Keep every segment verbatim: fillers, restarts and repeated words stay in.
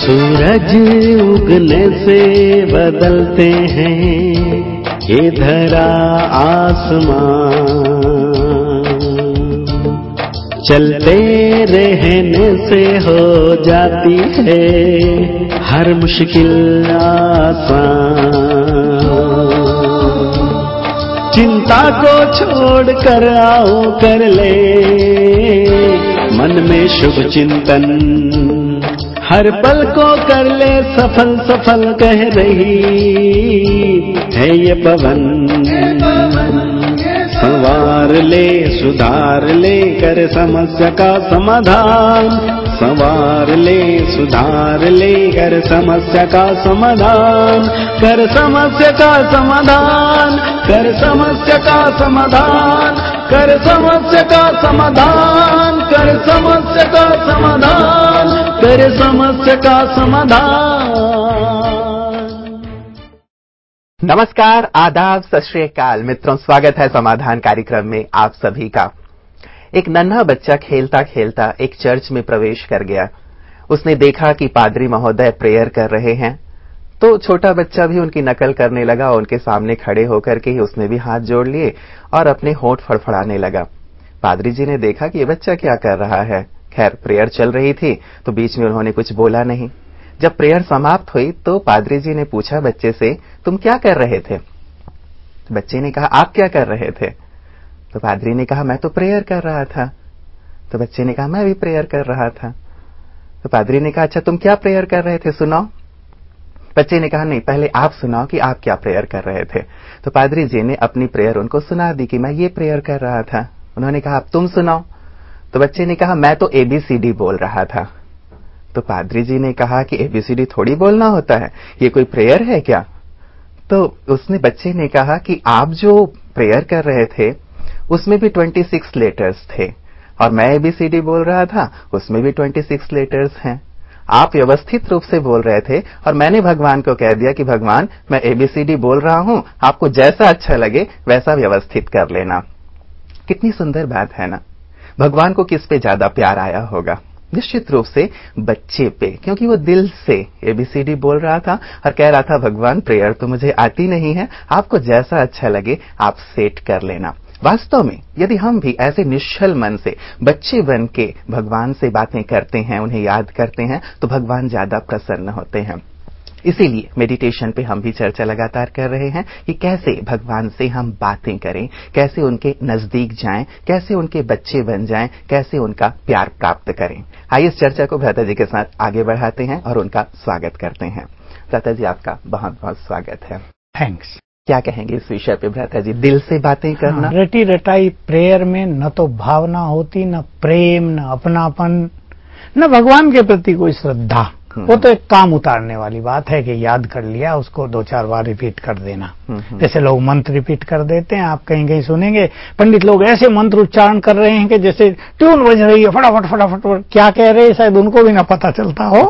सूरज उगने से बदलते हैं ये धरा आसमान, चलते रहने से हो जाती है हर मुश्किल आसान। चिंता को छोड़ कर आओ कर ले मन में शुभ चिंतन, हर पल को कर ले सफल सफल कह रही है ये पवन। संवार ले सुधार ले कर समस्या का समाधान, संवार ले सुधार ले कर समस्या का समाधान, कर समस्या का समाधान, कर समस्या का समाधान, कर समस्या का समाधान, कर समस्या का समाधान, कर समस्या का समाधान। नमस्कार, आदाब, सत श्री अकाल मित्रों, स्वागत है समाधान कार्यक्रम में आप सभी का। एक नन्हा बच्चा खेलता खेलता एक चर्च में प्रवेश कर गया। उसने देखा कि पादरी महोदय प्रेयर कर रहे हैं, तो छोटा बच्चा भी उनकी नकल करने लगा। उनके सामने खड़े होकर के ही उसने भी हाथ जोड़ लिए और अपने होंठ फड़फड़ाने लगा। पादरी जी ने देखा कि ये बच्चा क्या कर रहा है। खैर, प्रेयर चल रही थी तो बीच में उन्होंने कुछ बोला नहीं। जब प्रेयर समाप्त हुई तो पादरी जी ने पूछा बच्चे से, तुम क्या कर रहे थे? बच्चे ने कहा, आप क्या कर रहे थे? तो पादरी ने कहा, मैं तो प्रेयर कर रहा था। तो बच्चे ने कहा, मैं भी प्रेयर कर रहा था। तो पादरी ने कहा, अच्छा तुम क्या प्रेयर कर रहे थे, सुनाओ। बच्चे ने कहा, नहीं, पहले आप सुनाओ कि आप क्या प्रेयर कर रहे थे। तो पादरी जी ने अपनी प्रेयर उनको सुना दी कि मैं ये प्रेयर कर रहा था। उन्होंने कहा, अब तुम सुनाओ। तो बच्चे ने कहा, मैं तो एबीसीडी बोल रहा था। तो पादरी जी ने कहा कि एबीसीडी थोड़ी बोलना होता है, ये कोई प्रेयर है क्या? तो उसने बच्चे ने कहा कि आप जो प्रेयर कर रहे थे उसमें भी छब्बीस लेटर्स थे और मैं एबीसीडी बोल रहा था, उसमें भी छब्बीस लेटर्स हैं। आप व्यवस्थित रूप से बोल रहे थे और मैंने भगवान को कह दिया कि भगवान मैं एबीसीडी बोल रहा हूं, आपको जैसा अच्छा लगे वैसा व्यवस्थित कर लेना। कितनी सुंदर बात है ना। भगवान को किस पे ज्यादा प्यार आया होगा? निश्चित रूप से बच्चे पे, क्योंकि वो दिल से एबीसीडी बोल रहा था और कह रहा था भगवान प्रेयर तो मुझे आती नहीं है, आपको जैसा अच्छा लगे आप सेट कर लेना। वास्तव में यदि हम भी ऐसे निश्चल मन से बच्चे बन के भगवान से बातें करते हैं, उन्हें याद करते हैं, तो भगवान ज्यादा प्रसन्न होते हैं। इसीलिए मेडिटेशन पे हम भी चर्चा लगातार कर रहे हैं कि कैसे भगवान से हम बातें करें, कैसे उनके नजदीक जाएं, कैसे उनके बच्चे बन जाएं, कैसे उनका प्यार प्राप्त करें। आइए इस चर्चा को भ्राता जी के साथ आगे बढ़ाते हैं और उनका स्वागत करते हैं। भ्राता जी, आपका बहुत बहुत स्वागत है। थैंक्स। क्या कहेंगे इस विषय पे भ्राता जी? दिल से बातें करना। हाँ, रटी रटाई प्रेयर में न तो भावना होती, न प्रेम, न अपनापन, न भगवान के प्रति कोई श्रद्धा। वो तो एक काम उतारने वाली बात है कि याद कर लिया, उसको दो चार बार रिपीट कर देना। जैसे लोग मंत्र रिपीट कर देते हैं, आप कहीं कहीं सुनेंगे पंडित लोग ऐसे मंत्र उच्चारण कर रहे हैं कि जैसे ट्यून बज रही है, फटाफट फटाफट क्या कह रहे हैं शायद उनको भी ना पता चलता हो।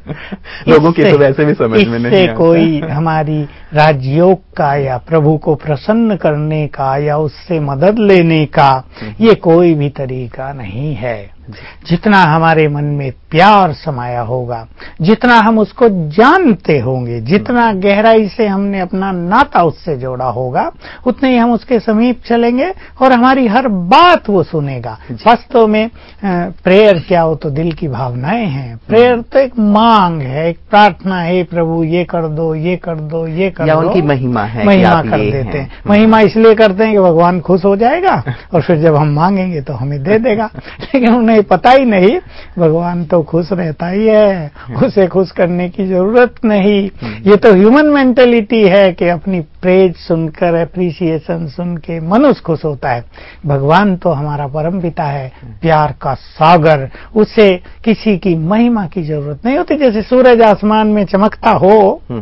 लोगों की तो वैसे भी समझ में नहीं इससे कोई हमारी राजयोग का या प्रभु को प्रसन्न करने का या उससे मदद लेने का ये कोई भी तरीका नहीं है। जितना हमारे मन में प्यार समाया होगा, जितना हम उसको जानते होंगे, जितना गहराई से हमने अपना नाता उससे जोड़ा होगा, उतने ही हम उसके समीप चलेंगे और हमारी हर बात वो सुनेगा। वास्तव में प्रेयर क्या हो तो दिल की भावनाएं हैं। प्रेयर तो एक मांग है, एक प्रार्थना है, प्रभु ये कर दो, ये कर दो, ये कर या दो। उनकी महिमा है, महिमा कर देते हैं। महिमा इसलिए करते हैं कि भगवान खुश हो जाएगा और फिर जब हम मांगेंगे तो हमें दे देगा। लेकिन उन्हें पता ही नहीं भगवान तो खुश रहता ही है, उसे खुश करने की जरूरत नहीं। ये तो ह्यूमन मेंटेलिटी है कि अपनी प्रेज सुनकर, एप्रिसिएशन सुन के मनुष्य खुश होता है। भगवान तो हमारा परम पिता है, प्यार का सागर, उसे किसी की महिमा की जरूरत नहीं होती। जैसे सूरज आसमान में चमकता हो,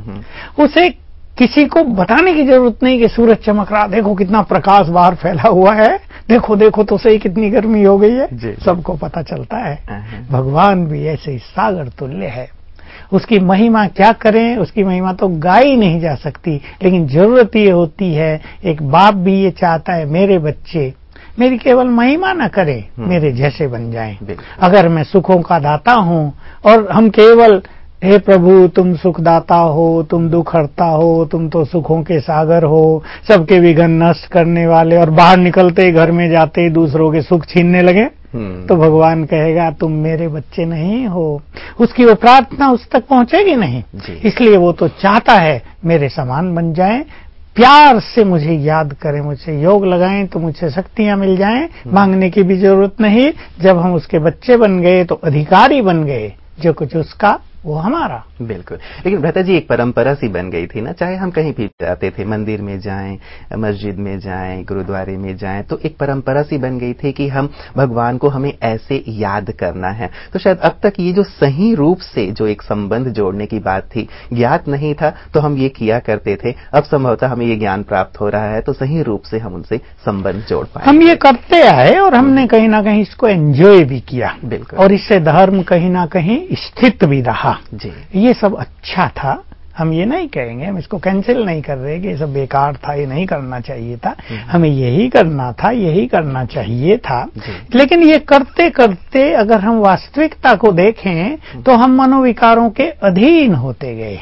उसे किसी को बताने की जरूरत नहीं कि सूरज चमक रहा, देखो कितना प्रकाश बाहर फैला हुआ है, देखो देखो तो सही कितनी गर्मी हो गई है, सबको पता चलता है। भगवान भी ऐसे ही सागर तुल्य है। उसकी महिमा क्या करें, उसकी महिमा तो गाई नहीं जा सकती। लेकिन जरूरत ये होती है, एक बाप भी ये चाहता है मेरे बच्चे मेरी केवल महिमा न करें, मेरे जैसे बन जाएं। अगर मैं सुखों का दाता हूं और हम केवल हे प्रभु तुम सुखदाता हो, तुम दुख हरता हो, तुम तो सुखों के सागर हो, सबके विघ्न नष्ट करने वाले, और बाहर निकलते घर में जाते दूसरों के सुख छीनने लगे, तो भगवान कहेगा तुम मेरे बच्चे नहीं हो। उसकी वो प्रार्थना उस तक पहुंचेगी नहीं। इसलिए वो तो चाहता है मेरे समान बन जाएं, प्यार से मुझे याद करें, मुझसे योग लगाएं तो मुझसे शक्तियां मिल जाएं, मांगने की भी जरूरत नहीं। जब हम उसके बच्चे बन गए तो अधिकारी बन गए, जो कुछ उसका वो हमारा। बिल्कुल। लेकिन भ्राता जी एक परंपरा सी बन गई थी ना, चाहे हम कहीं भी जाते थे, मंदिर में जाएं, मस्जिद में जाएं, गुरुद्वारे में जाएं, तो एक परंपरा सी बन गई थी कि हम भगवान को हमें ऐसे याद करना है। तो शायद अब तक ये जो सही रूप से जो एक संबंध जोड़ने की बात थी ज्ञात नहीं था, तो हम ये किया करते थे। अब संभवतः हमें ये ज्ञान प्राप्त हो रहा है तो सही रूप से हम उनसे संबंध जोड़ पाए। हम ये करते आए और हमने कहीं ना कहीं इसको एंजॉय भी किया। बिल्कुल। और इससे धर्म कहीं ना कहीं स्थित भी रहा जी। ये सब अच्छा था, हम ये नहीं कहेंगे, हम इसको कैंसिल नहीं कर रहे कि ये सब बेकार था, ये नहीं करना चाहिए था, हमें यही करना था, यही करना चाहिए था। लेकिन ये करते करते अगर हम वास्तविकता को देखें तो हम मनोविकारों के अधीन होते गए।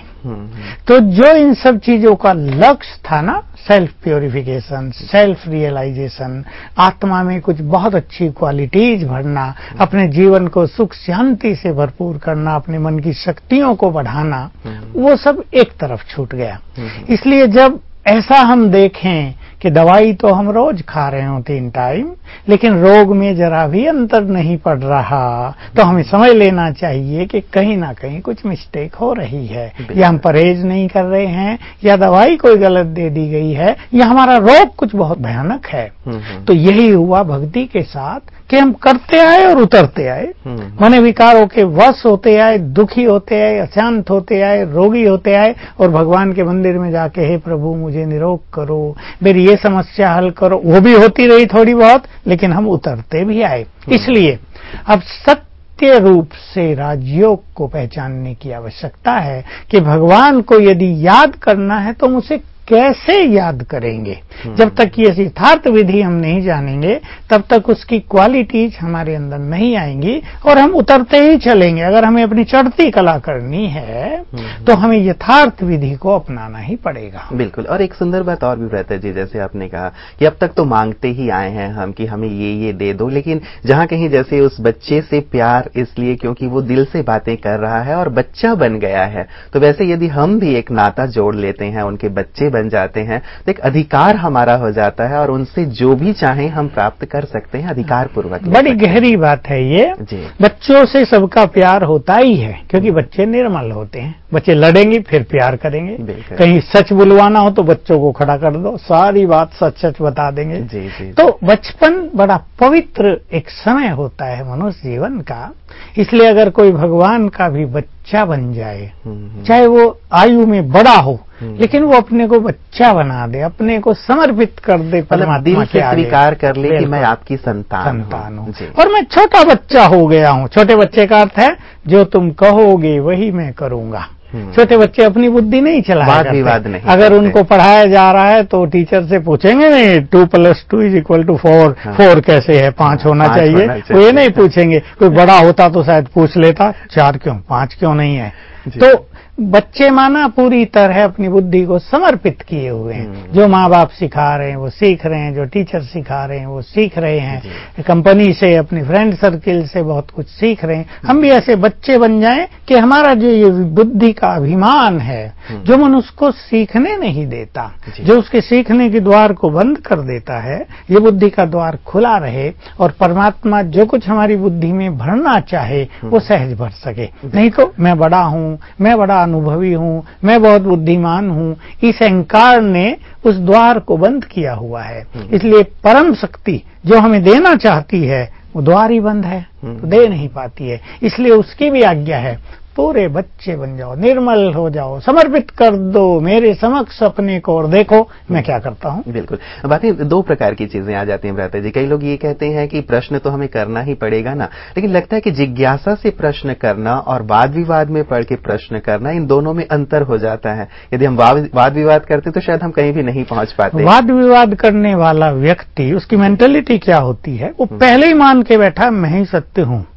तो जो इन सब चीजों का लक्ष्य था ना, सेल्फ प्योरिफिकेशन, सेल्फ रियलाइजेशन, आत्मा में कुछ बहुत अच्छी क्वालिटीज भरना, अपने जीवन को सुख शांति से भरपूर करना, अपने मन की शक्तियों को बढ़ाना, वो सब एक तरफ छूट गया। इसलिए जब ऐसा हम देखें कि दवाई तो हम रोज खा रहे हो तीन टाइम, लेकिन रोग में जरा भी अंतर नहीं पड़ रहा, तो हमें समझ लेना चाहिए कि कहीं ना कहीं कुछ मिस्टेक हो रही है, या हम परहेज नहीं कर रहे हैं, या दवाई कोई गलत दे दी गई है, या हमारा रोग कुछ बहुत भयानक है। तो यही हुआ भक्ति के साथ कि हम करते आए और उतरते आए, मन विकारों के वश होते आए, दुखी होते आए, अशांत होते आए, रोगी होते आए, और भगवान के मंदिर में जाके हे प्रभु मुझे निरोग करो, मेरी ये समस्या हल करो, वो भी होती रही थोड़ी बहुत, लेकिन हम उतरते भी आए। इसलिए अब सत्य रूप से राजयोग को पहचानने की आवश्यकता है कि भगवान को यदि याद करना है तो मुझे कैसे याद करेंगे। जब तक ये यथार्थ विधि हम नहीं जानेंगे तब तक उसकी क्वालिटीज हमारे अंदर नहीं आएंगी और हम उतरते ही चलेंगे। अगर हमें अपनी चढ़ती कला करनी है तो हमें यथार्थ विधि को अपनाना ही पड़ेगा। बिल्कुल। और एक सुंदर बात और भी रहता है जी, जैसे आपने कहा कि अब तक तो मांगते ही आए हैं हम कि हमें ये ये दे दो, लेकिन जहां कहीं जैसे उस बच्चे से प्यार इसलिए क्योंकि वो दिल से बातें कर रहा है और बच्चा बन गया है, तो वैसे यदि हम भी एक नाता जोड़ लेते हैं, उनके बच्चे बन जाते हैं, तो एक अधिकार हमारा हो जाता है और उनसे जो भी चाहें हम प्राप्त कर सकते हैं अधिकार पूर्वक। बड़ी गहरी बात है ये। बच्चों से सबका प्यार होता ही है क्योंकि बच्चे निर्मल होते हैं। बच्चे लड़ेंगे फिर प्यार करेंगे, कहीं सच बुलवाना हो तो बच्चों को खड़ा कर दो, सारी बात सच सच बता देंगे। जी, जी, तो बचपन बड़ा पवित्र एक समय होता है मनुष्य जीवन का। इसलिए अगर कोई भगवान का भी बच्चा बन जाए, चाहे वो आयु में बड़ा हो, लेकिन वो अपने को बच्चा बना दे, अपने को समर्पित कर दे, परमात्मा के आगे स्वीकार कर ले कि मैं आपकी संतान संतान हूँ और मैं छोटा बच्चा हो गया हूँ। छोटे बच्चे का अर्थ है जो तुम कहोगे वही मैं करूंगा। छोटे बच्चे अपनी बुद्धि नहीं चलाया विवाद नहीं। अगर उनको पढ़ाया जा रहा है तो टीचर से पूछेंगे नहीं two plus two is equal to four, four कैसे है, पांच होना चाहिए, वो ये नहीं पूछेंगे। कोई बड़ा होता तो शायद पूछ लेता चार क्यों, पांच क्यों नहीं है। तो बच्चे माना पूरी तरह अपनी बुद्धि को समर्पित किए हुए हैं। जो माँ बाप सिखा रहे हैं वो सीख रहे हैं, जो टीचर सिखा रहे हैं वो सीख रहे हैं, कंपनी से, अपनी फ्रेंड सर्किल से बहुत कुछ सीख रहे हैं। हम भी ऐसे बच्चे बन जाएं कि हमारा जो ये बुद्धि का अभिमान है, जो मनुष्य को सीखने नहीं देता, जो उसके सीखने के द्वार को बंद कर देता है, ये बुद्धि का द्वार खुला रहे और परमात्मा जो कुछ हमारी बुद्धि में भरना चाहे वो सहज भर सके। नहीं तो मैं बड़ा हूं, मैं बड़ा अनुभवी हूं, मैं बहुत बुद्धिमान हूं, इस अहंकार ने उस द्वार को बंद किया हुआ है। इसलिए परम शक्ति जो हमें देना चाहती है वो द्वार ही बंद है, तो दे नहीं पाती है। इसलिए उसकी भी आज्ञा है पूरे बच्चे बन जाओ, निर्मल हो जाओ, समर्पित कर दो मेरे समक्ष अपने को और देखो मैं क्या करता हूं। बिल्कुल। बातें दो प्रकार की चीजें आ जाती हैं भ्राता जी। कई लोग ये कहते हैं कि प्रश्न तो हमें करना ही पड़ेगा ना, लेकिन लगता है कि जिज्ञासा से प्रश्न करना और वाद विवाद में पढ़ के प्रश्न करना, इन दोनों में अंतर हो जाता है। यदि हम वाद विवाद करते तो शायद हम कहीं भी नहीं पहुंच पाते। वाद विवाद करने वाला व्यक्ति, उसकी मेंटेलिटी क्या होती है, वो पहले ही मान के बैठा मैं ही सत्य हूं,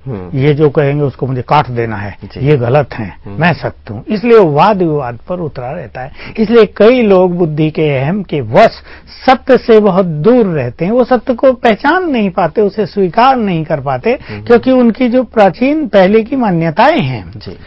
ये जो कहेंगे उसको मुझे काट देना है, ये गलत है, मैं सत्य हूं। इसलिए वो वाद विवाद पर उतरा रहता है। इसलिए कई लोग बुद्धि के अहम के वश सत्य से बहुत दूर रहते हैं। वो सत्य को पहचान नहीं पाते, उसे स्वीकार नहीं कर पाते, क्योंकि उनकी जो प्राचीन पहले की मान्यताएं हैं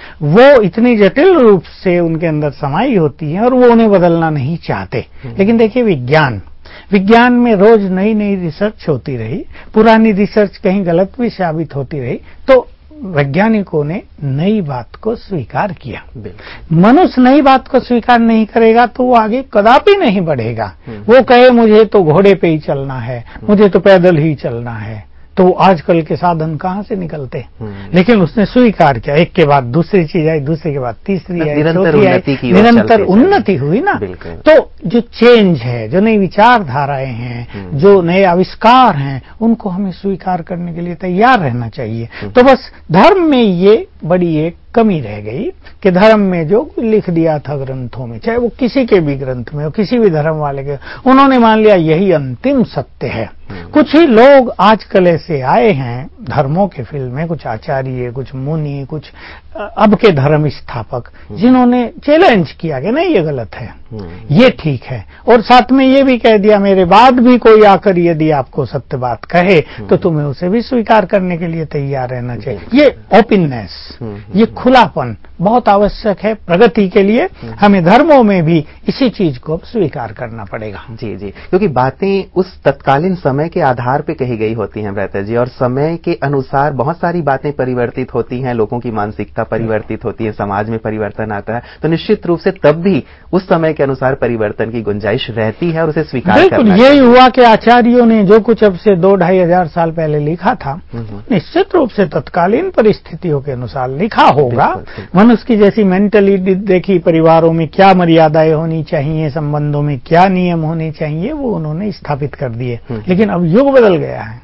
वो इतनी जटिल रूप से उनके अंदर समाई होती हैं और वो उन्हें बदलना नहीं चाहते। लेकिन देखिए, विज्ञान विज्ञान में रोज नई नई रिसर्च होती रही, पुरानी रिसर्च कहीं गलत भी साबित होती रही, तो वैज्ञानिकों ने नई बात को स्वीकार किया। मनुष्य नई बात को स्वीकार नहीं करेगा तो वो आगे कदापि नहीं बढ़ेगा। वो कहे मुझे तो घोड़े पे ही चलना है, मुझे तो पैदल ही चलना है, तो आजकल के साधन कहां से निकलते। लेकिन उसने स्वीकार किया, एक के बाद दूसरी चीज आई, दूसरे के बाद तीसरी आई, चौथी आई, निरंतर उन्नति हुई ना। तो जो चेंज है, जो नई विचारधाराएं हैं, जो नए आविष्कार हैं, उनको हमें स्वीकार करने के लिए तैयार रहना चाहिए। तो बस धर्म में ये बड़ी एक कमी रह गई कि धर्म में जो लिख दिया था ग्रंथों में, चाहे वो किसी के भी ग्रंथ में हो, किसी भी धर्म वाले के, उन्होंने मान लिया यही अंतिम सत्य है। कुछ ही लोग आजकल ऐसे आए हैं धर्मों के फील्ड में, कुछ आचार्य, कुछ मुनि, कुछ अब के धर्म स्थापक, जिन्होंने चैलेंज किया कि नहीं ये गलत है, ये ठीक है, और साथ में ये भी कह दिया मेरे बाद भी कोई आकर यदि आपको सत्य बात कहे तो तुम्हें उसे भी स्वीकार करने के लिए तैयार रहना चाहिए। ये ओपननेस, ये खुलापन बहुत आवश्यक है प्रगति के लिए। हमें धर्मों में भी इसी चीज को स्वीकार करना पड़ेगा। जी जी, क्योंकि बातें उस तत्कालीन समय के आधार पे कही गई होती हैं भ्राता जी, और समय के अनुसार बहुत सारी बातें परिवर्तित होती हैं, लोगों की मानसिकता परिवर्तित होती है, समाज में परिवर्तन आता है, तो निश्चित रूप से तब भी उस समय के अनुसार परिवर्तन की गुंजाइश रहती है और उसे स्वीकार करना चाहिए। यही हुआ कि आचार्यों ने जो कुछ अब से दो ढाई हजार साल पहले लिखा था, निश्चित रूप से तत्कालीन परिस्थितियों के अनुसार लिखा होगा। मनुष्य की जैसी मेंटलिटी देखी, परिवारों में क्या मर्यादाएं होनी चाहिए, संबंधों में क्या नियम होने चाहिए, वो उन्होंने स्थापित कर दिए। लेकिन अब युग बदल गया है,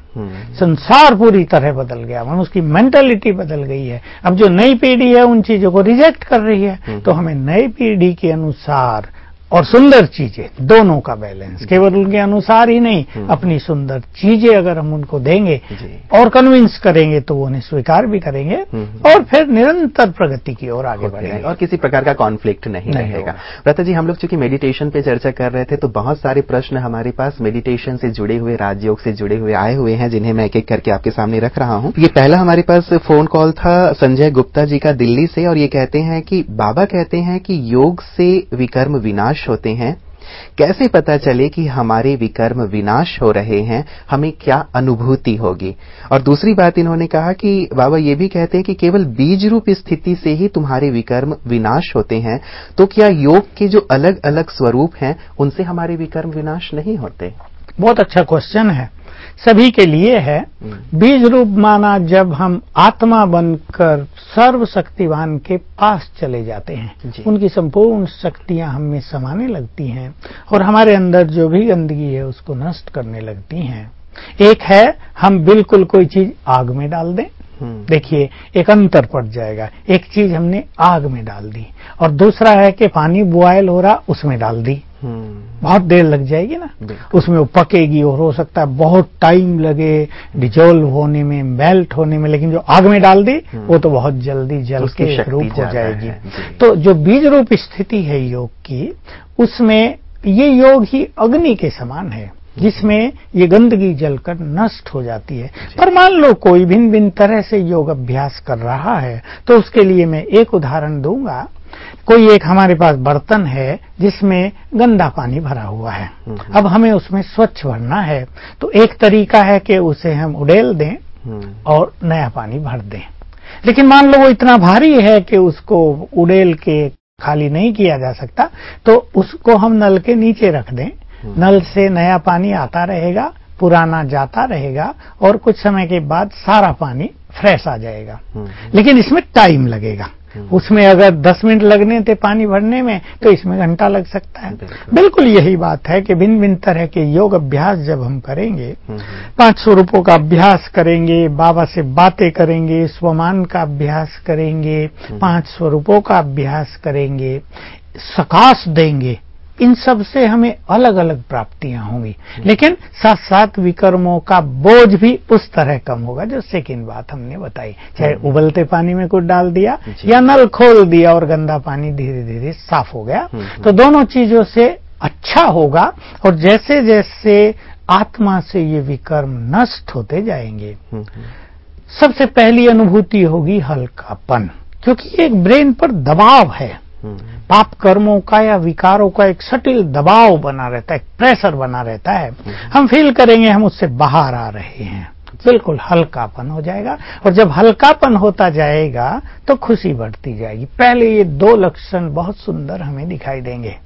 संसार पूरी तरह बदल गया, मनुष्य की मेंटालिटी बदल गई है। अब जो नई पीढ़ी है उन चीजों को रिजेक्ट कर रही है, तो हमें नई पीढ़ी के अनुसार और सुंदर चीजें, दोनों का बैलेंस, केवल उनके अनुसार ही नहीं, अपनी सुंदर चीजें अगर हम उनको देंगे और कन्विंस करेंगे तो वो उन्हें स्वीकार भी करेंगे और फिर निरंतर प्रगति की ओर आगे बढ़ेंगे और किसी प्रकार का कॉन्फ्लिक्ट नहीं, नहीं रहेगा। भ्राता जी, हम लोग चूंकि मेडिटेशन पे चर्चा कर रहे थे तो बहुत सारे प्रश्न हमारे पास मेडिटेशन से जुड़े हुए, राजयोग से जुड़े हुए आए हुए हैं, जिन्हें मैं एक एक करके आपके सामने रख रहा हूं। ये पहला हमारे पास फोन कॉल था संजय गुप्ता जी का दिल्ली से, और ये कहते हैं कि बाबा कहते हैं कि योग से विकर्म विनाश होते हैं, कैसे पता चले कि हमारे विकर्म विनाश हो रहे हैं, हमें क्या अनुभूति होगी। और दूसरी बात इन्होंने कहा कि बाबा ये भी कहते हैं कि केवल बीज रूप स्थिति से ही तुम्हारे विकर्म विनाश होते हैं, तो क्या योग के जो अलग अलग स्वरूप हैं उनसे हमारे विकर्म विनाश नहीं होते? बहुत अच्छा क्वेश्चन है, सभी के लिए है। बीज रूप माना जब हम आत्मा बनकर सर्वशक्तिवान के पास चले जाते हैं, उनकी संपूर्ण शक्तियां हम में समाने लगती हैं और हमारे अंदर जो भी गंदगी है उसको नष्ट करने लगती हैं। एक है हम बिल्कुल कोई चीज आग में डाल दें, देखिए एक अंतर पड़ जाएगा, एक चीज हमने आग में डाल दी, और दूसरा है कि पानी बॉयल हो रहा उसमें डाल दी, बहुत देर लग जाएगी ना, उसमें वो पकेगी और हो सकता है बहुत टाइम लगे डिजोल्व होने में, मेल्ट होने में, लेकिन जो आग में डाल दी वो तो बहुत जल्दी जल के एक रूप हो जाएगी। तो जो बीज रूप स्थिति है योग की, उसमें ये योग ही अग्नि के समान है जिसमें ये गंदगी जलकर नष्ट हो जाती है। पर मान लो कोई भिन्न भिन्न तरह से योग अभ्यास कर रहा है, तो उसके लिए मैं एक उदाहरण दूंगा। कोई एक हमारे पास बर्तन है जिसमें गंदा पानी भरा हुआ है, अब हमें उसमें स्वच्छ भरना है, तो एक तरीका है कि उसे हम उड़ेल दें और नया पानी भर दें। लेकिन मान लो वो इतना भारी है कि उसको उड़ेल के खाली नहीं किया जा सकता, तो उसको हम नल के नीचे रख दें, नल से नया पानी आता रहेगा, पुराना जाता रहेगा और कुछ समय के बाद सारा पानी फ्रेश आ जाएगा। लेकिन इसमें टाइम लगेगा, उसमें अगर दस मिनट लगने थे पानी भरने में तो इसमें घंटा लग सकता है। बिल्कुल यही बात है कि भिन्न भिन्न तरह के योग अभ्यास जब हम करेंगे, पांच स्वरूपों का अभ्यास करेंगे, बाबा से बातें करेंगे, स्वमान का अभ्यास करेंगे, पांच स्वरूपों का अभ्यास करेंगे, सकाश देंगे, इन सब से हमें अलग अलग प्राप्तियां होंगी, लेकिन साथ साथ विकर्मों का बोझ भी उस तरह कम होगा जो सेकंड बात हमने बताई। चाहे उबलते पानी में कुछ डाल दिया या नल खोल दिया और गंदा पानी धीरे धीरे साफ हो गया, तो दोनों चीजों से अच्छा होगा। और जैसे जैसे आत्मा से ये विकर्म नष्ट होते जाएंगे, सबसे पहली अनुभूति होगी हल्कापन, क्योंकि एक ब्रेन पर दबाव है। पाप कर्मों का या विकारों का एक सटिल दबाव बना रहता है, एक प्रेशर बना रहता है। हम फील करेंगे हम उससे बाहर आ रहे हैं, बिल्कुल हल्कापन हो जाएगा। और जब हल्कापन होता जाएगा तो खुशी बढ़ती जाएगी। पहले ये दो लक्षण बहुत सुंदर हमें दिखाई देंगे।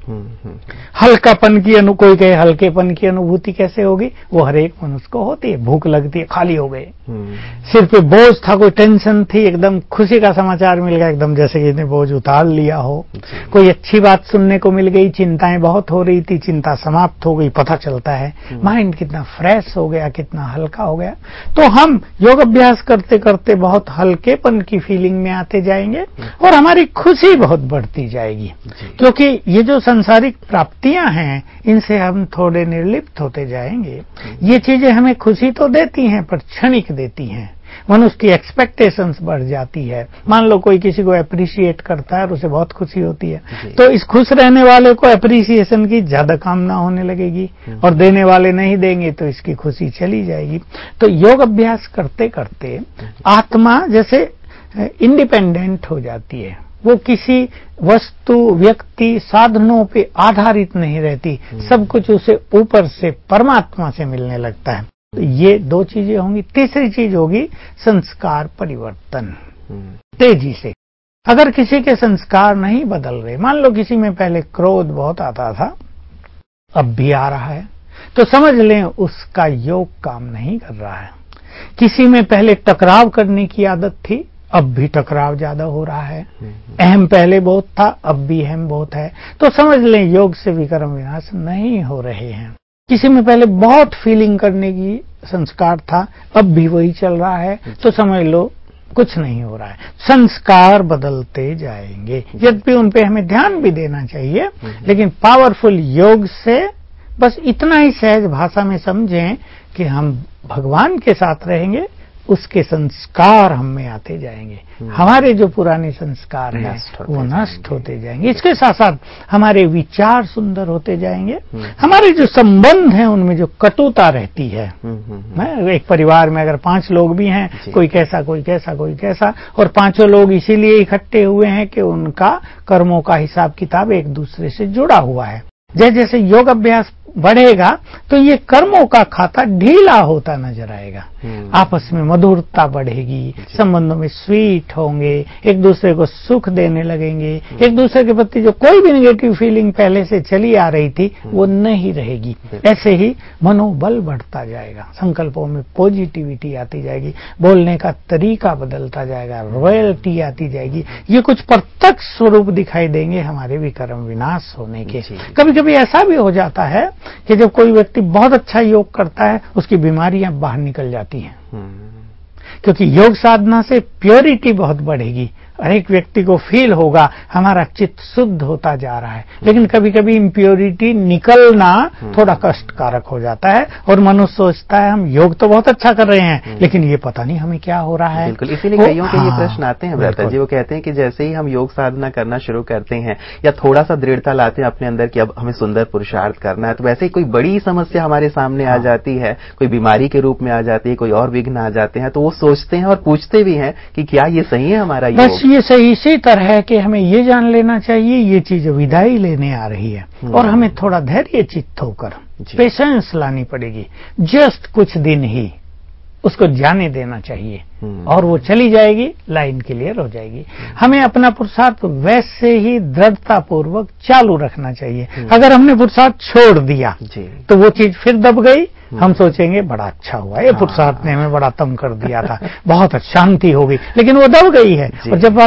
हल्कापन की अनु कोई कहे हल्केपन की अनुभूति कैसे होगी, वो हर एक मनुष्य को होती है। भूख लगती है, खाली हो गए, सिर पे बोझ था, कोई टेंशन थी, एकदम खुशी का समाचार मिल गया, एकदम जैसे कि बोझ उतार लिया हो। कोई अच्छी बात सुनने को मिल गई, चिंताएं बहुत हो रही थी, चिंता समाप्त हो गई, पता चलता है माइंड कितना फ्रेश हो गया, कितना हल्का हो गया। तो हम योग अभ्यास करते करते बहुत हल्केपन की फीलिंग में आते जाएंगे और हमारी खुशी बहुत बढ़ती जाएगी, क्योंकि ये जो सांसारिक प्राप्तियां हैं इनसे हम थोड़े निर्लिप्त होते जाएंगे। ये चीजें हमें खुशी तो देती हैं पर क्षणिक देती हैं। मनुष्य की एक्सपेक्टेशंस बढ़ जाती है। मान लो कोई किसी को अप्रिशिएट करता है और उसे बहुत खुशी होती है, तो इस खुश रहने वाले को अप्रिसिएशन की ज्यादा कामना होने लगेगी, और देने वाले नहीं देंगे तो इसकी खुशी चली जाएगी। तो योग अभ्यास करते करते आत्मा जैसे इंडिपेंडेंट हो जाती है, वो किसी वस्तु, व्यक्ति, साधनों पे आधारित नहीं रहती, सब कुछ उसे ऊपर से परमात्मा से मिलने लगता है। तो ये दो चीजें होंगी। तीसरी चीज होगी संस्कार परिवर्तन तेजी से। अगर किसी के संस्कार नहीं बदल रहे, मान लो किसी में पहले क्रोध बहुत आता था, अब भी आ रहा है, तो समझ लें उसका योग काम नहीं कर रहा है। किसी में पहले टकराव करने की आदत थी, अब भी टकराव ज्यादा हो रहा है। अहम पहले बहुत था, अब भी अहम बहुत है, तो समझ लें योग से विकर्म विनाश नहीं हो रहे हैं। किसी में पहले बहुत फीलिंग करने की संस्कार था, अब भी वही चल रहा है, तो समझ लो कुछ नहीं हो रहा है। संस्कार बदलते जाएंगे, यद्यपि उन पे हमें ध्यान भी देना चाहिए, लेकिन पावरफुल योग से बस इतना ही सहज भाषा में समझें कि हम भगवान के साथ रहेंगे, उसके संस्कार हम में आते जाएंगे। हमारे जो पुराने संस्कार हैं वो नष्ट होते जाएंगे। इसके साथ साथ हमारे विचार सुंदर होते जाएंगे। हमारे जो संबंध हैं उनमें जो कटुता रहती है, एक परिवार में अगर पांच लोग भी हैं, कोई कैसा कोई कैसा कोई कैसा, और पांचों लोग इसीलिए इकट्ठे हुए हैं कि उनका कर्मों का हिसाब किताब एक दूसरे से जुड़ा हुआ है। जैसे जैसे योग अभ्यास बढ़ेगा तो ये कर्मों का खाता ढीला होता नजर आएगा, आपस में मधुरता बढ़ेगी, संबंधों में स्वीट होंगे, एक दूसरे को सुख देने लगेंगे, एक दूसरे के प्रति जो कोई भी नेगेटिव फीलिंग पहले से चली आ रही थी वो नहीं रहेगी। ऐसे ही मनोबल बढ़ता जाएगा, संकल्पों में पॉजिटिविटी आती जाएगी, बोलने का तरीका बदलता जाएगा, रॉयल्टी आती जाएगी। ये कुछ प्रत्यक्ष स्वरूप दिखाई देंगे हमारे विकर्म विनाश होने के। कभी कभी ऐसा भी हो जाता है कि जब कोई व्यक्ति बहुत अच्छा योग करता है उसकी बीमारियां बाहर निकल जाती हैं, क्योंकि योग साधना से प्योरिटी बहुत बढ़ेगी। हर एक व्यक्ति को फील होगा हमारा चित्त शुद्ध होता जा रहा है, लेकिन कभी कभी इम्प्योरिटी निकलना थोड़ा कष्टकारक हो जाता है और मनुष्य सोचता है हम योग तो बहुत अच्छा कर रहे हैं लेकिन ये पता नहीं हमें क्या हो रहा है। बिल्कुल, इसीलिए कईयों के ये प्रश्न आते हैं भ्राता जी, वो कहते हैं कि जैसे ही हम योग साधना करना शुरू करते हैं या थोड़ा सा दृढ़ता लाते हैं अपने अंदर कि अब हमें सुंदर पुरुषार्थ करना है, तो वैसे ही कोई बड़ी समस्या हमारे सामने आ जाती है, कोई बीमारी के रूप में आ जाती है, कोई और विघ्न आ जाते हैं, तो वो सोचते हैं और पूछते भी हैं कि क्या ये सही है हमारा योग। ये सही इसी तरह है कि हमें ये जान लेना चाहिए ये चीज विदाई लेने आ रही है और हमें थोड़ा धैर्य चित्त होकर पेशेंस लानी पड़ेगी। जस्ट कुछ दिन ही उसको जाने देना चाहिए और वो चली जाएगी, लाइन क्लियर हो जाएगी। हमें अपना पुरुषार्थ वैसे ही दृढ़ता पूर्वक चालू रखना चाहिए। अगर हमने पुरुषार्थ छोड़ दिया तो वो चीज फिर दब गई, हम सोचेंगे बड़ा अच्छा हुआ, ये पुरुषार्थ ने हमें बड़ा तंग कर दिया था, बहुत शांति हो गई, लेकिन वो दब गई है। और जब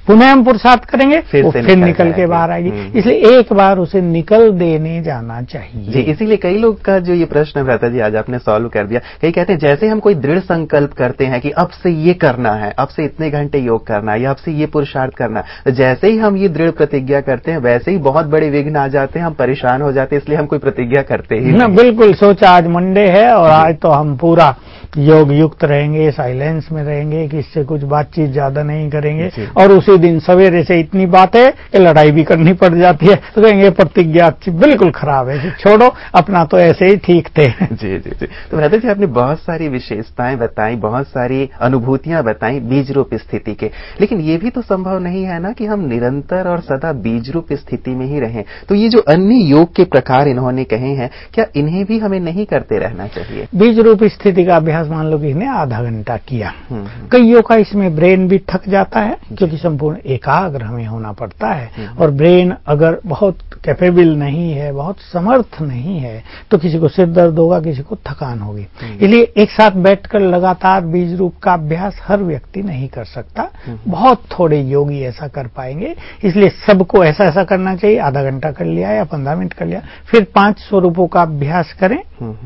पुनः हम पुरुषार्थ करेंगे फिर वो से फिर निकल निकल के जाएगी। बाहर आएगी। हम्म। इसलिए एक बार उसे निकल देने जाना चाहिए। जी, इसीलिए कई लोग का जो ये प्रश्न है भ्राता जी आज आपने सॉल्व कर दिया। कई कहते हैं जैसे हम कोई दृढ़ संकल्प करते हैं कि अब से ये करना है, अब से इतने घंटे योग करना है या अब से ये पुरुषार्थ करना है, तो जैसे ही हम ये दृढ़ प्रतिज्ञा करते हैं वैसे ही बहुत बड़े विघ्न आ जाते हैं, हम परेशान हो जाते हैं, इसलिए हम कोई प्रतिज्ञा करते ही ना नहीं। बिल्कुल सोचा आज मंडे है और आज तो हम पूरा योग युक्त रहेंगे, साइलेंस में रहेंगे, किससे कुछ बातचीत ज्यादा नहीं करेंगे, और उसी दिन सवेरे से इतनी बातें ये लड़ाई भी करनी पड़ जाती है, तो कहेंगे प्रतिज्ञा अच्छी बिल्कुल खराब है, छोड़ो अपना तो ऐसे ही ठीक थे। जी जी जी। तो भ्राता जी आपने बहुत सारी विशेषताएं बताई, बहुत सारी अनुभूतियां बताई बीज रूप स्थिति के, लेकिन ये भी तो संभव नहीं है ना कि हम निरंतर और सदा बीज रूप स्थिति में ही रहें। तो ये जो अन्य योग के प्रकार इन्होंने कहे हैं, क्या इन्हें भी हमें नहीं करते रहना चाहिए? बीज रूप स्थिति का अभ्यास मान लो कि इसने आधा घंटा किया, कईयों का इसमें ब्रेन भी थक जाता है क्योंकि संपूर्ण एकाग्र हमें होना पड़ता है, और ब्रेन अगर बहुत कैपेबल नहीं है, बहुत समर्थ नहीं है, तो किसी को सिर दर्द होगा, किसी को थकान होगी। इसलिए एक साथ बैठकर लगातार बीज रूप का अभ्यास हर व्यक्ति नहीं कर सकता, बहुत थोड़े योगी ऐसा कर पाएंगे। इसलिए सबको ऐसा ऐसा करना चाहिए, आधा घंटा कर लिया या पंद्रह मिनट कर लिया, फिर पांच स्वरूपों का अभ्यास करें,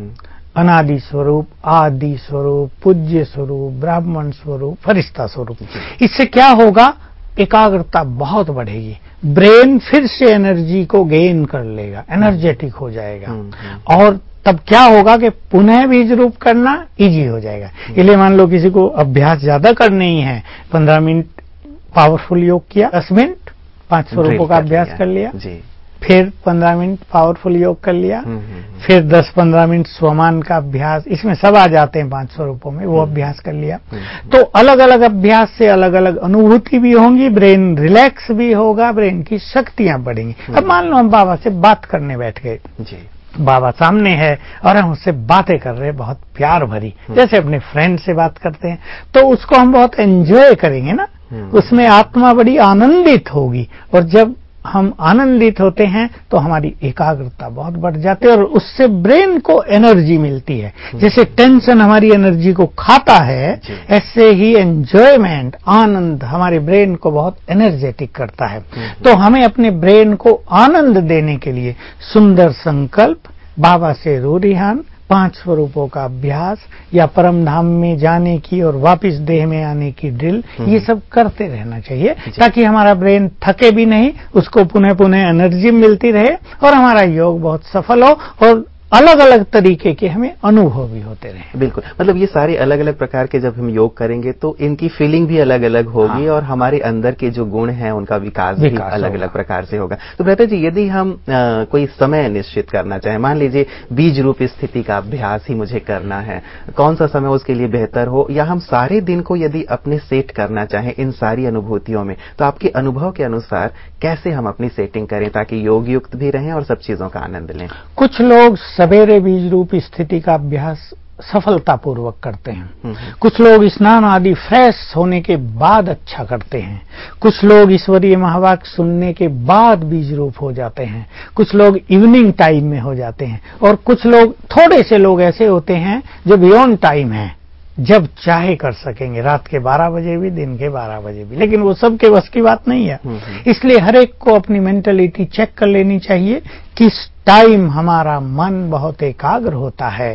अनादि स्वरूप, आदि स्वरूप, पूज्य स्वरूप, ब्राह्मण स्वरूप, फरिश्ता स्वरूप। इससे क्या होगा, एकाग्रता बहुत बढ़ेगी, ब्रेन फिर से एनर्जी को गेन कर लेगा, एनर्जेटिक हो जाएगा, और तब क्या होगा कि पुनः बीज रूप करना इजी हो जाएगा। इसलिए मान लो किसी को अभ्यास ज्यादा करना ही है, पंद्रह मिनट पावरफुल योग किया, दस मिनट पांच स्वरूपों का अभ्यास कर लिया, फिर पंद्रह मिनट पावरफुल योग कर लिया, फिर दस पंद्रह मिनट स्वमान का अभ्यास, इसमें सब आ जाते हैं पांच स्वरूपों में, वो अभ्यास कर लिया। तो अलग अलग अभ्यास से अलग अलग अनुभूति भी होंगी, ब्रेन रिलैक्स भी होगा, ब्रेन की शक्तियां बढ़ेंगी। अब मान लो हम बाबा से बात करने बैठ गए, बाबा सामने है और हम उससे बातें कर रहे हैं बहुत प्यार भरी, जैसे अपने फ्रेंड से बात करते हैं, तो उसको हम बहुत एंजॉय करेंगे ना, उसमें आत्मा बड़ी आनंदित होगी, और जब हम आनंदित होते हैं तो हमारी एकाग्रता बहुत बढ़ जाती है और उससे ब्रेन को एनर्जी मिलती है। जैसे टेंशन हमारी एनर्जी को खाता है, ऐसे ही एंजॉयमेंट, आनंद हमारे ब्रेन को बहुत एनर्जेटिक करता है। तो हमें अपने ब्रेन को आनंद देने के लिए सुंदर संकल्प, बाबा से रूरिहान, पांच स्वरूपों का अभ्यास, या परम धाम में जाने की और वापस देह में आने की ड्रिल, ये सब करते रहना चाहिए ताकि हमारा ब्रेन थके भी नहीं, उसको पुनः पुनः एनर्जी मिलती रहे और हमारा योग बहुत सफल हो और अलग अलग तरीके के हमें अनुभव भी होते रहे। बिल्कुल, मतलब ये सारे अलग अलग प्रकार के जब हम योग करेंगे तो इनकी फीलिंग भी अलग अलग होगी, हाँ। और हमारे अंदर के जो गुण हैं उनका विकास, विकास भी अलग अलग प्रकार से होगा। तो भ्राता जी यदि हम आ, कोई समय निश्चित करना चाहें, मान लीजिए बीज रूप स्थिति का अभ्यास ही मुझे करना है, कौन सा समय उसके लिए बेहतर हो, या हम सारे दिन को यदि अपने सेट करना चाहें इन सारी अनुभूतियों में, तो आपके अनुभव के अनुसार कैसे हम अपनी सेटिंग करें ताकि योग युक्त भी रहें और सब चीजों का आनंद लें? कुछ लोग सवेरे बीज रूप स्थिति का अभ्यास सफलतापूर्वक करते हैं, कुछ लोग स्नान आदि फ्रेश होने के बाद अच्छा करते हैं, कुछ लोग ईश्वरीय महावाक्य सुनने के बाद बीज रूप हो जाते हैं, कुछ लोग इवनिंग टाइम में हो जाते हैं, और कुछ लोग, थोड़े से लोग ऐसे होते हैं जो बियॉन्ड टाइम है, जब चाहे कर सकेंगे, रात के बारह बजे भी, दिन के बारह बजे भी, लेकिन वो सबके बस की बात नहीं है। इसलिए हर एक को अपनी मेंटलिटी चेक कर लेनी चाहिए, किस टाइम हमारा मन बहुत एकाग्र होता है,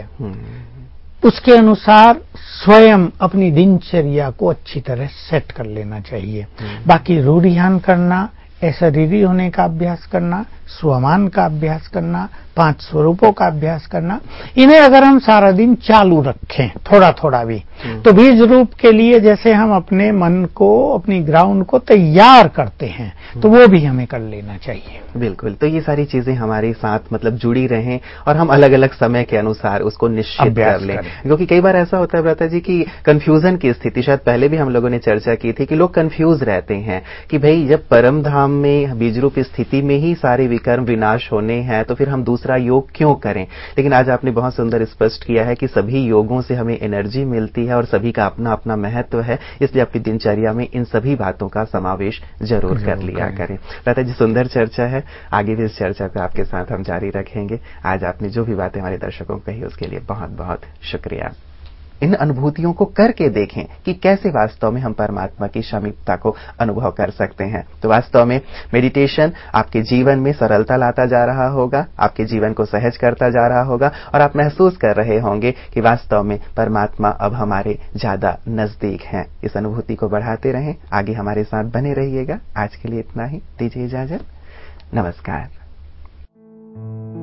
उसके अनुसार स्वयं अपनी दिनचर्या को अच्छी तरह सेट कर लेना चाहिए। बाकी रूढ़ियान करना, ऐसा रीढ़ी होने का अभ्यास करना, स्वमान का अभ्यास करना, पांच स्वरूपों का अभ्यास करना, इन्हें अगर हम सारा दिन चालू रखें थोड़ा थोड़ा भी, तो बीज रूप के लिए जैसे हम अपने मन को, अपनी ग्राउंड को तैयार करते हैं, तो वो भी हमें कर लेना चाहिए। बिल्कुल, तो ये सारी चीजें हमारे साथ मतलब जुड़ी रहें और हम अलग अलग समय के अनुसार उसको निश्चित कर लें, क्योंकि कई बार ऐसा होता है भ्राता जी कि कंफ्यूजन की स्थिति, शायद पहले भी हम लोगों ने चर्चा की थी कि लोग कंफ्यूज रहते हैं कि भाई जब परम धाम में बीज रूप स्थिति में ही सारे विकर्म विनाश होने हैं तो फिर हम दूसरा योग क्यों करें। लेकिन आज आपने बहुत सुंदर स्पष्ट किया है कि सभी योगों से हमें एनर्जी मिलती है और सभी का अपना अपना महत्व है, इसलिए अपनी दिनचर्या में इन सभी बातों का समावेश जरूर कर लिया करें। भ्राता जी सुंदर चर्चा है, आगे भी इस चर्चा को आपके साथ हम जारी रखेंगे। आज आपने जो भी बातें हमारे दर्शकों को कही उसके लिए बहुत बहुत शुक्रिया। इन अनुभूतियों को करके देखें कि कैसे वास्तव में हम परमात्मा की समीपता को अनुभव कर सकते हैं। तो वास्तव में मेडिटेशन आपके जीवन में सरलता लाता जा रहा होगा, आपके जीवन को सहज करता जा रहा होगा और आप महसूस कर रहे होंगे कि वास्तव में परमात्मा अब हमारे ज्यादा नजदीक हैं। इस अनुभूति को बढ़ाते रहें, आगे हमारे साथ बने रहिएगा। आज के लिए इतना ही, दीजिए इजाजत, नमस्कार।